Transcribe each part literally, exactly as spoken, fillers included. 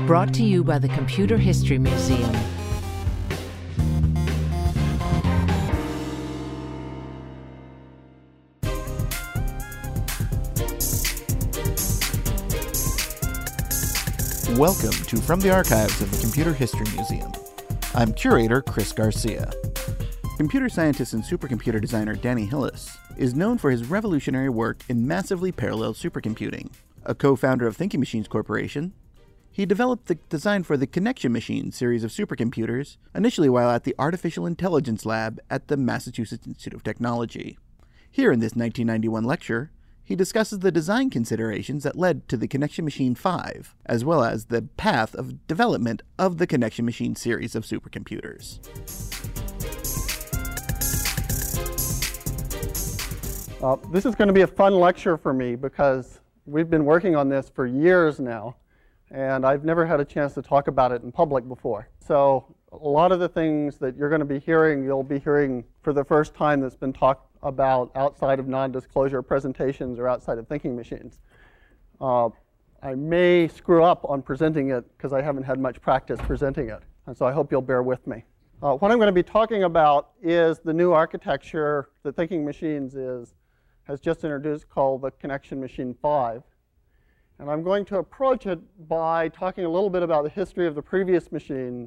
Brought to you by the Computer History Museum. Welcome to From the Archives of the Computer History Museum. I'm curator Chris Garcia. Computer scientist and supercomputer designer Danny Hillis is known for his revolutionary work in massively parallel supercomputing. A co-founder of Thinking Machines Corporation, he developed the design for the Connection Machine series of supercomputers, initially while at the Artificial Intelligence Lab at the Massachusetts Institute of Technology. Here in this nineteen ninety-one lecture, he discusses the design considerations that led to the Connection Machine five, as well as the path of development of the Connection Machine series of supercomputers. Uh, this is going to be a fun lecture for me because we've been working on this for years now, and I've never had a chance to talk about it in public before. So a lot of the things that you're going to be hearing, you'll be hearing for the first time that's been talked about outside of non-disclosure presentations or outside of Thinking Machines. Uh, I may screw up on presenting it because I haven't had much practice presenting it, and so I hope you'll bear with me. Uh, what I'm going to be talking about is the new architecture that Thinking Machines is, has just introduced called the Connection Machine five. And I'm going to approach it by talking a little bit about the history of the previous machines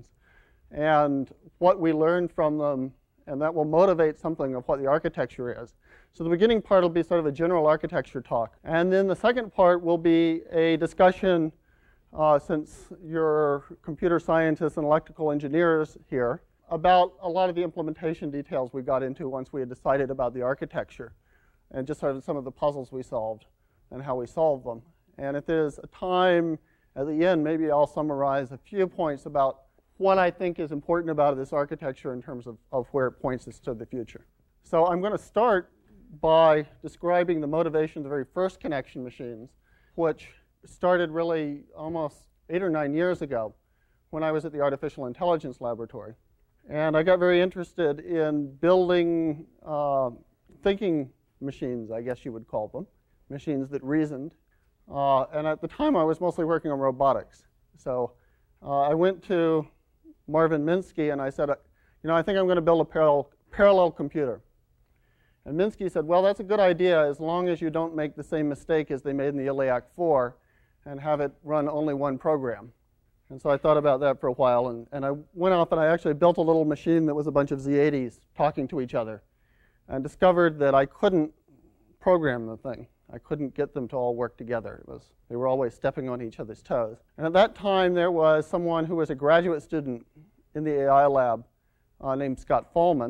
and what we learned from them, and that will motivate something of what the architecture is. So the beginning part will be sort of a general architecture talk. And then the second part will be a discussion, uh, since you're computer scientists and electrical engineers here, about a lot of the implementation details we got into once we had decided about the architecture, and just sort of some of the puzzles we solved and how we solved them. And if there's a time at the end, maybe I'll summarize a few points about what I think is important about this architecture in terms of, of where it points us to the future. So I'm going to start by describing the motivation of the very first connection machines, which started really almost eight or nine years ago when I was at the Artificial Intelligence Laboratory. And I got very interested in building uh, thinking machines, I guess you would call them, machines that reasoned. Uh, and at the time, I was mostly working on robotics. So uh, I went to Marvin Minsky, and I said, you know, I think I'm going to build a parallel, parallel computer. And Minsky said, well, that's a good idea as long as you don't make the same mistake as they made in the ILLIAC four and have it run only one program. And so I thought about that for a while, and, and I went off and I actually built a little machine that was a bunch of Z eighties talking to each other, and discovered that I couldn't program the thing. I couldn't get them to all work together. It was, they were always stepping on each other's toes. And at that time, there was someone who was a graduate student in the A I lab uh, named Scott Fahlman,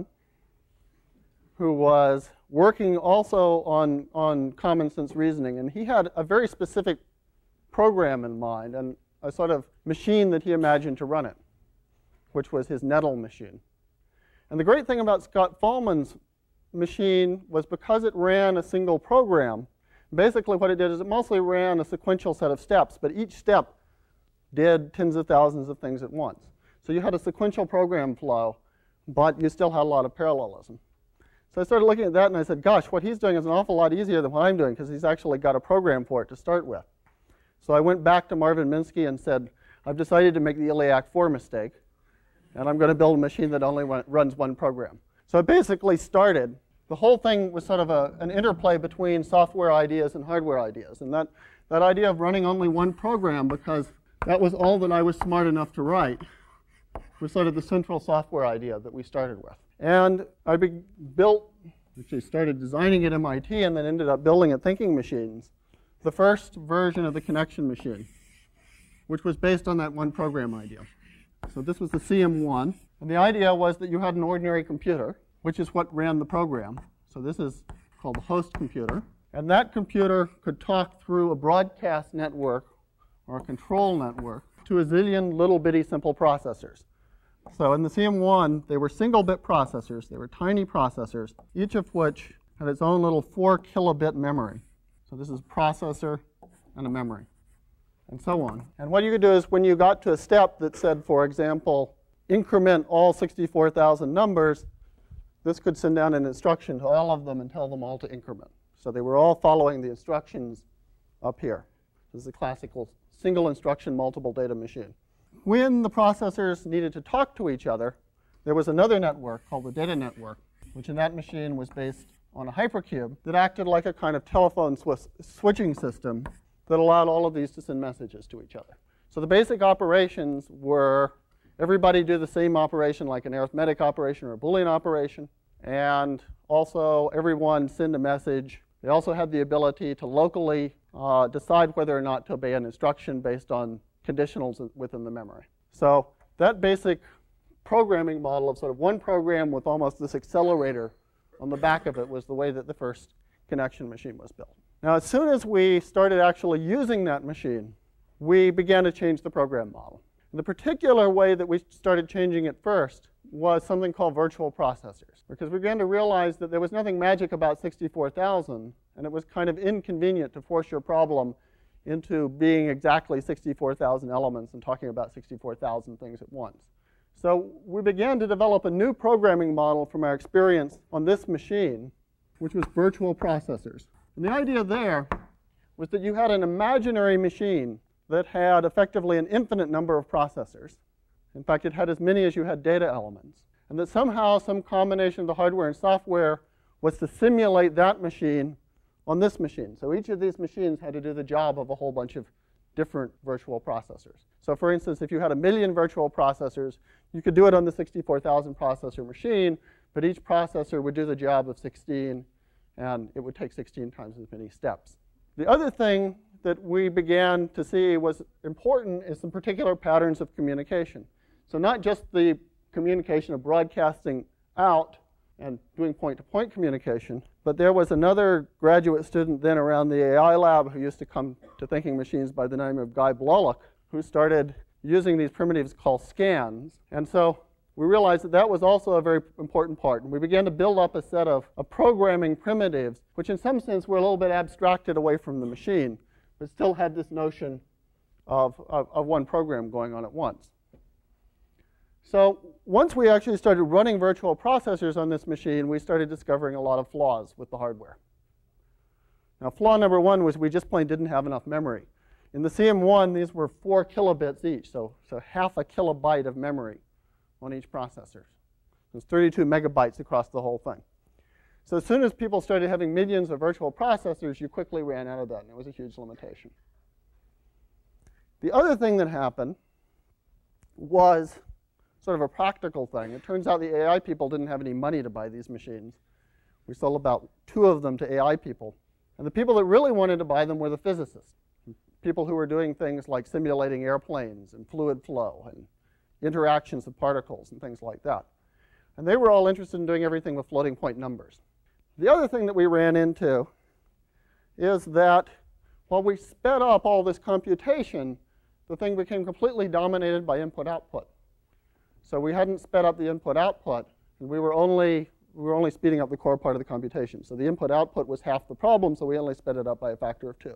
who was working also on, on common sense reasoning. And he had a very specific program in mind and a sort of machine that he imagined to run it, which was his Nettle machine. And the great thing about Scott Fahlman's machine was because it ran a single program, basically what it did is it mostly ran a sequential set of steps, but each step did tens of thousands of things at once. So you had a sequential program flow, but you still had a lot of parallelism. So I started looking at that and I said, gosh, what he's doing is an awful lot easier than what I'm doing because he's actually got a program for it to start with. So I went back to Marvin Minsky and said, I've decided to make the ILLIAC four mistake, and I'm going to build a machine that only run, runs one program. So it basically started, the whole thing was sort of a, an interplay between software ideas and hardware ideas. And that, that idea of running only one program, because that was all that I was smart enough to write, was sort of the central software idea that we started with. And I be, built, actually started designing at M I T and then ended up building at Thinking Machines, the first version of the Connection Machine, which was based on that one program idea. So this was the C M one. And the idea was that you had an ordinary computer, which is what ran the program. So this is called the host computer. And that computer could talk through a broadcast network or a control network to a zillion little bitty simple processors. So in the C M one, they were single-bit processors. They were tiny processors, each of which had its own little four kilobit memory. So this is a processor and a memory, and so on. And what you could do is when you got to a step that said, for example, increment all sixty-four thousand numbers, this could send down an instruction to all of them and tell them all to increment. So they were all following the instructions up here. This is a classical single instruction, multiple data machine. When the processors needed to talk to each other, there was another network called the data network, which in that machine was based on a hypercube that acted like a kind of telephone sw- switching system that allowed all of these to send messages to each other. So the basic operations were everybody do the same operation like an arithmetic operation or a Boolean operation, and also everyone send a message. They also had the ability to locally uh, decide whether or not to obey an instruction based on conditionals within the memory. So that basic programming model of sort of one program with almost this accelerator on the back of it was the way that the first connection machine was built. Now, as soon as we started actually using that machine, we began to change the program model. The particular way that we started changing it first was something called virtual processors, because we began to realize that there was nothing magic about sixty-four thousand, and it was kind of inconvenient to force your problem into being exactly sixty-four thousand elements and talking about sixty-four thousand things at once. So we began to develop a new programming model from our experience on this machine, which was virtual processors. And the idea there was that you had an imaginary machine that had effectively an infinite number of processors. In fact, it had as many as you had data elements. And that somehow some combination of the hardware and software was to simulate that machine on this machine. So each of these machines had to do the job of a whole bunch of different virtual processors. So for instance, if you had a million virtual processors, you could do it on the sixty-four thousand processor machine, but each processor would do the job of sixteen, and it would take sixteen times as many steps. The other thing that we began to see was important is some particular patterns of communication. So not just the communication of broadcasting out and doing point-to-point communication, but there was another graduate student then around the A I lab who used to come to thinking machines by the name of Guy Blalock, who started using these primitives called scans. And so we realized that that was also a very important part. And we began to build up a set of, of programming primitives, which in some sense were a little bit abstracted away from the machine, but still had this notion of, of, of one program going on at once. So once we actually started running virtual processors on this machine, we started discovering a lot of flaws with the hardware. Now, flaw number one was we just plain didn't have enough memory. In the C M one, these were four kilobits each, so, so half a kilobyte of memory on each processor. There's thirty-two megabytes across the whole thing. So as soon as people started having millions of virtual processors, you quickly ran out of that, and it was a huge limitation. The other thing that happened was sort of a practical thing. It turns out the A I people didn't have any money to buy these machines. We sold about two of them to A I people. And the people that really wanted to buy them were the physicists, people who were doing things like simulating airplanes and fluid flow and interactions of particles and things like that. And they were all interested in doing everything with floating point numbers. The other thing that we ran into is that while we sped up all this computation, the thing became completely dominated by input-output. So we hadn't sped up the input-output, and we were only we were only speeding up the core part of the computation. So the input-output was half the problem, so we only sped it up by a factor of two.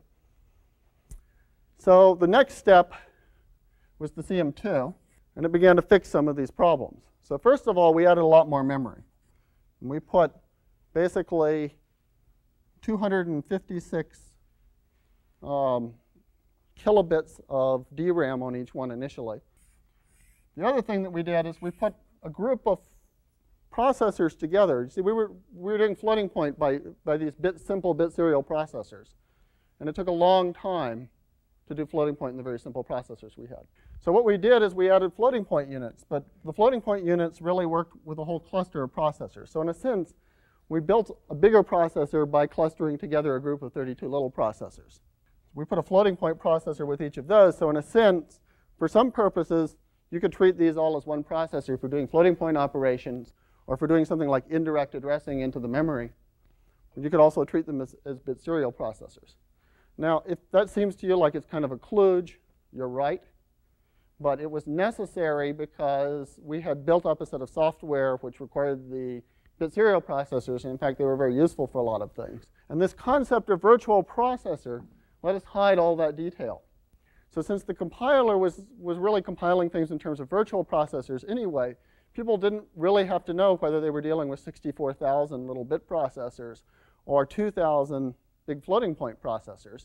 So the next step was the C M two, and it began to fix some of these problems. So first of all, we added a lot more memory. And we put basically two hundred fifty-six um, kilobits of D RAM on each one initially. The other thing that we did is we put a group of processors together. You see, we were, we were doing floating point by, by these bit, simple bit serial processors. And it took a long time to do floating point in the very simple processors we had. So what we did is we added floating point units. But the floating point units really worked with a whole cluster of processors. So in a sense, we built a bigger processor by clustering together a group of thirty-two little processors. We put a floating point processor with each of those. So in a sense, for some purposes, you could treat these all as one processor for doing floating point operations or for doing something like indirect addressing into the memory. You could also treat them as, as bit serial processors. Now, if that seems to you like it's kind of a kludge, you're right. But it was necessary because we had built up a set of software which required the bit serial processors. And in fact, they were very useful for a lot of things. And this concept of virtual processor let us hide all that detail. So since the compiler was, was really compiling things in terms of virtual processors anyway, people didn't really have to know whether they were dealing with sixty-four thousand little bit processors or two thousand big floating point processors,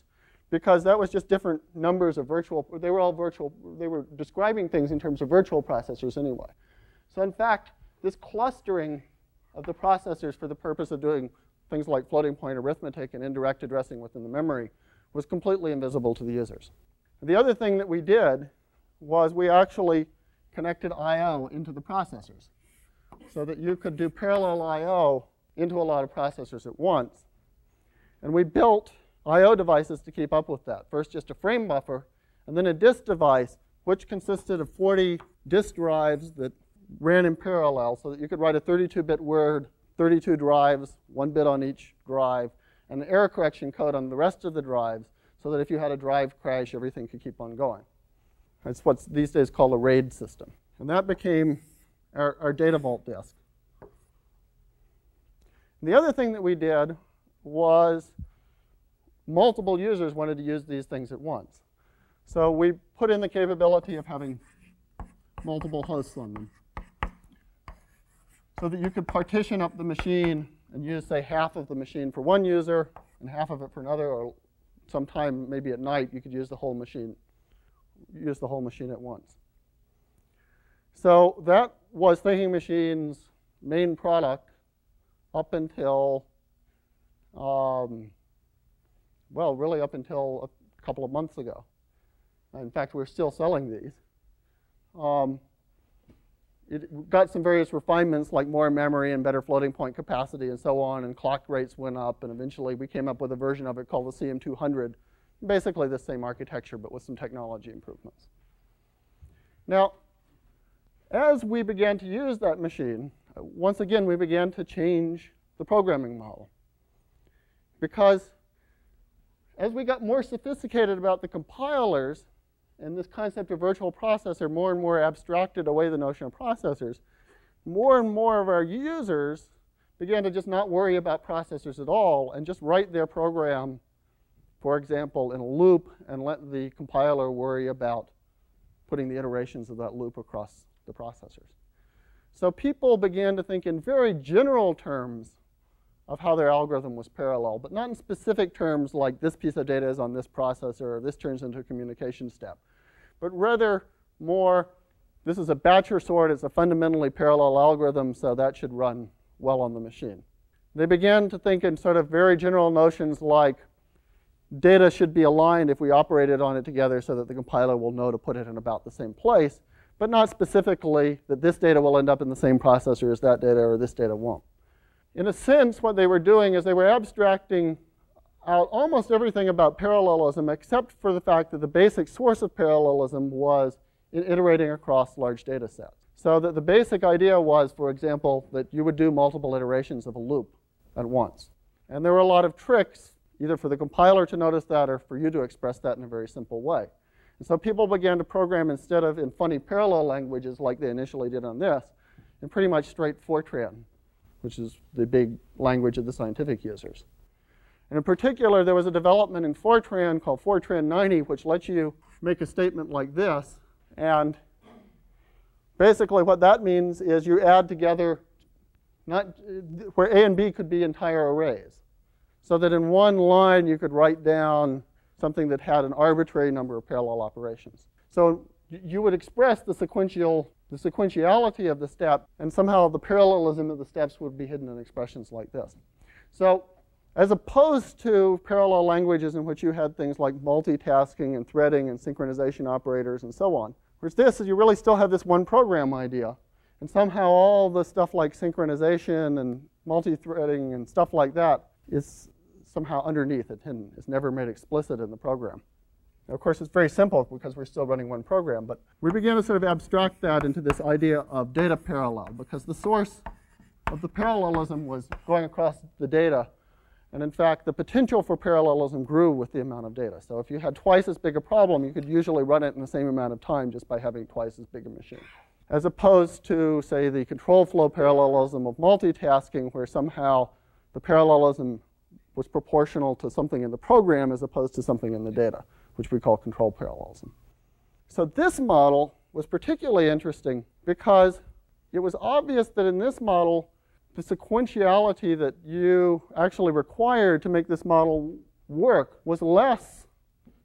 because that was just different numbers of virtual, they were all virtual, they were describing things in terms of virtual processors anyway. So in fact, this clustering of the processors for the purpose of doing things like floating point arithmetic and indirect addressing within the memory was completely invisible to the users. The other thing that we did was we actually connected I O into the processors so that you could do parallel I O into a lot of processors at once. And we built I O devices to keep up with that. First, just a frame buffer, and then a disk device, which consisted of forty disk drives that ran in parallel so that you could write a thirty-two bit word, thirty-two drives, one bit on each drive, and an error correction code on the rest of the drives so that if you had a drive crash, everything could keep on going. It's what's these days called a RAID system. And that became our, our data vault disk. The other thing that we did was multiple users wanted to use these things at once. So we put in the capability of having multiple hosts on them so that you could partition up the machine and use, say, half of the machine for one user and half of it for another, or sometime maybe at night you could use the whole machine, use the whole machine at once. So that was Thinking Machine's main product up until, um, well, really up until a couple of months ago. In fact, we're still selling these. Um, it got some various refinements like more memory and better floating point capacity and so on, and clock rates went up, and eventually we came up with a version of it called the C M two hundred, basically the same architecture but with some technology improvements. Now, as we began to use that machine, once again we began to change the programming model, because as we got more sophisticated about the compilers, and this concept of virtual processor more and more abstracted away the notion of processors, more and more of our users began to just not worry about processors at all and just write their program, for example, in a loop and let the compiler worry about putting the iterations of that loop across the processors. So people began to think in very general terms of how their algorithm was parallel, but not in specific terms like this piece of data is on this processor or this turns into a communication step, but rather more, this is a batcher sort, it's a fundamentally parallel algorithm, so that should run well on the machine. They began to think in sort of very general notions like data should be aligned if we operated on it together so that the compiler will know to put it in about the same place, but not specifically that this data will end up in the same processor as that data or this data won't. In a sense, what they were doing is they were abstracting out almost everything about parallelism except for the fact that the basic source of parallelism was in iterating across large data sets. So that the basic idea was, for example, that you would do multiple iterations of a loop at once. And there were a lot of tricks, either for the compiler to notice that or for you to express that in a very simple way. And so people began to program instead of in funny parallel languages like they initially did on this, in pretty much straight Fortran, which is the big language of the scientific users. And in particular, there was a development in Fortran called Fortran ninety, which lets you make a statement like this. And basically what that means is you add together, not, where A and B could be entire arrays. So that in one line you could write down something that had an arbitrary number of parallel operations. So you would express the sequential the sequentiality of the step, and somehow the parallelism of the steps would be hidden in expressions like this. So as opposed to parallel languages in which you had things like multitasking and threading and synchronization operators and so on, whereas this is you really still have this one program idea, and somehow all the stuff like synchronization and multi-threading and stuff like that is somehow underneath it, hidden. It's never made explicit in the program. Now, of course, it's very simple because we're still running one program, but we began to sort of abstract that into this idea of data parallel, because the source of the parallelism was going across the data, and in fact, the potential for parallelism grew with the amount of data. So if you had twice as big a problem, you could usually run it in the same amount of time just by having twice as big a machine, as opposed to, say, the control flow parallelism of multitasking, where somehow the parallelism was proportional to something in the program as opposed to something in the data, which we call control parallelism. So this model was particularly interesting because it was obvious that in this model, the sequentiality that you actually required to make this model work was less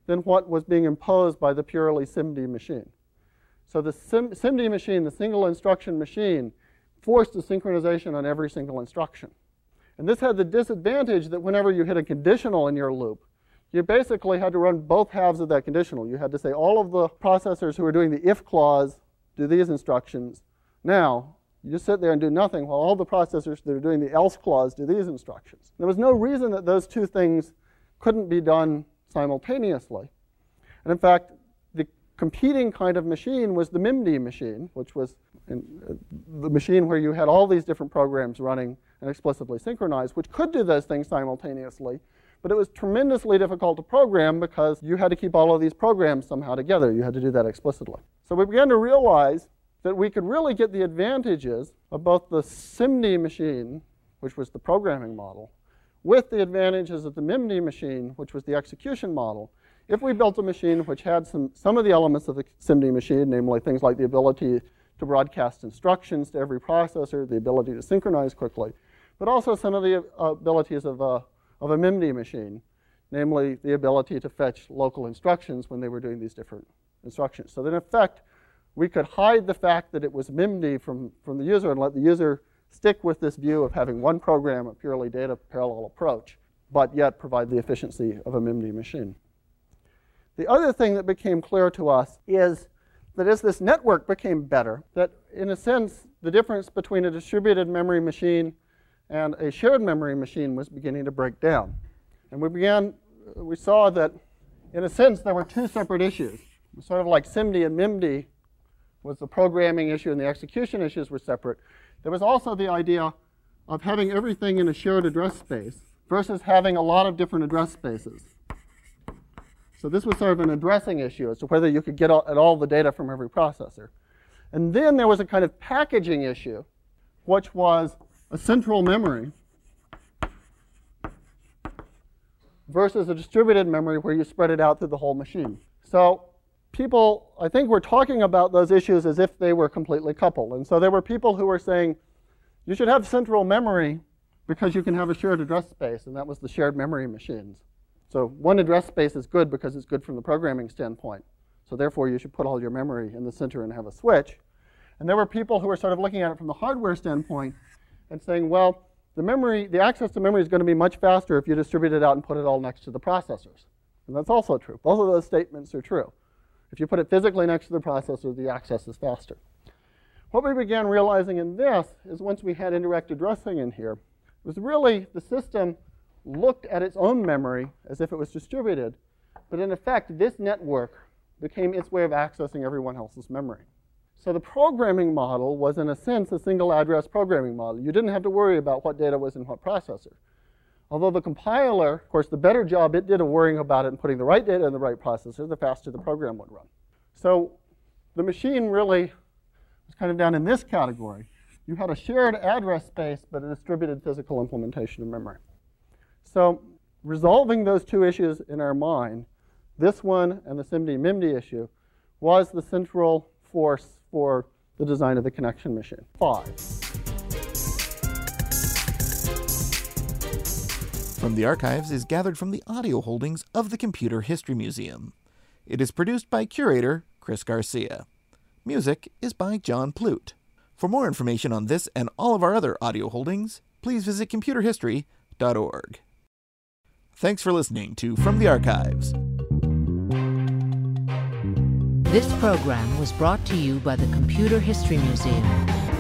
than what was being imposed by the purely SIMD machine. So the Sim SIMD machine, the single instruction machine, forced a synchronization on every single instruction. And this had the disadvantage that whenever you hit a conditional in your loop, you basically had to run both halves of that conditional. You had to say all of the processors who are doing the if clause do these instructions. Now, you just sit there and do nothing while all the processors that are doing the else clause do these instructions. There was no reason that those two things couldn't be done simultaneously. And in fact, the competing kind of machine was the MIMD machine, which was in, uh, the machine where you had all these different programs running and explicitly synchronized, which could do those things simultaneously. But it was tremendously difficult to program because you had to keep all of these programs somehow together. You had to do that explicitly. So we began to realize that we could really get the advantages of both the SIMD machine, which was the programming model, with the advantages of the MIMD machine, which was the execution model, if we built a machine which had some, some of the elements of the SIMD machine, namely things like the ability to broadcast instructions to every processor, the ability to synchronize quickly, but also some of the uh, abilities of a, of a MIMD machine, namely the ability to fetch local instructions when they were doing these different instructions. So that in effect, we could hide the fact that it was MIMD from, from the user and let the user stick with this view of having one program, a purely data parallel approach, but yet provide the efficiency of a MIMD machine. The other thing that became clear to us is that as this network became better, that in a sense, the difference between a distributed memory machine and a shared memory machine was beginning to break down. And we began, we saw that in a sense, there were two separate issues. Sort of like SIMD and MIMD was the programming issue and the execution issues were separate. There was also the idea of having everything in a shared address space versus having a lot of different address spaces. So this was sort of an addressing issue as to whether you could get all, at all the data from every processor. And then there was a kind of packaging issue, which was a central memory versus a distributed memory where you spread it out through the whole machine. So people, I think, were talking about those issues as if they were completely coupled. And so there were people who were saying, you should have central memory because you can have a shared address space, and that was the shared memory machines. So one address space is good because it's good from the programming standpoint. So therefore, you should put all your memory in the center and have a switch. And there were people who were sort of looking at it from the hardware standpoint and saying, well, the memory, the access to memory is going to be much faster if you distribute it out and put it all next to the processors. And that's also true. Both of those statements are true. If you put it physically next to the processor, the access is faster. What we began realizing in this is once we had indirect addressing in here, was really the system looked at its own memory as if it was distributed. But in effect, this network became its way of accessing everyone else's memory. So the programming model was, in a sense, a single address programming model. You didn't have to worry about what data was in what processor. Although the compiler, of course, the better job it did of worrying about it and putting the right data in the right processor, the faster the program would run. So the machine really was kind of down in this category. You had a shared address space, but a distributed physical implementation of memory. So resolving those two issues in our mind, this one and the SIMD-MIMD issue, was the central force for the design of the connection machine. Five. From the Archives is gathered from the audio holdings of the Computer History Museum. It is produced by curator Chris Garcia. Music is by John Plute. For more information on this and all of our other audio holdings, please visit computer history dot org. Thanks for listening to From the Archives. This program was brought to you by the Computer History Museum.